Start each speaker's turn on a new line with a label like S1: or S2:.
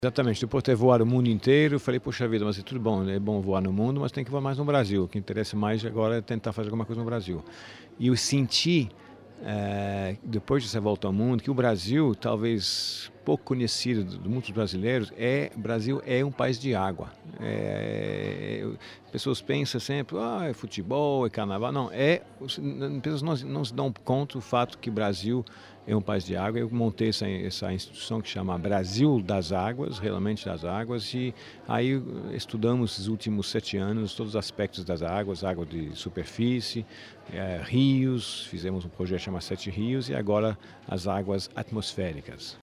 S1: Exatamente, depois de ter voado o mundo inteiro, eu falei, poxa vida, mas é tudo bom, é bom voar no mundo, mas tem que voar mais no Brasil. O que interessa mais agora é tentar fazer alguma coisa no Brasil. E eu senti, depois dessa volta ao mundo, que o Brasil, talvez pouco conhecido de muitos brasileiros, o Brasil é um país de água. Pessoas pensam sempre, é futebol, é carnaval. Não, as pessoas não se dão conta do fato que o Brasil é um país de água. Eu montei essa instituição que chama Brasil das Águas, realmente das águas, e aí estudamos os últimos 7 anos todos os aspectos das águas, água de superfície, rios, fizemos um projeto chamado Sete Rios, e agora as águas atmosféricas.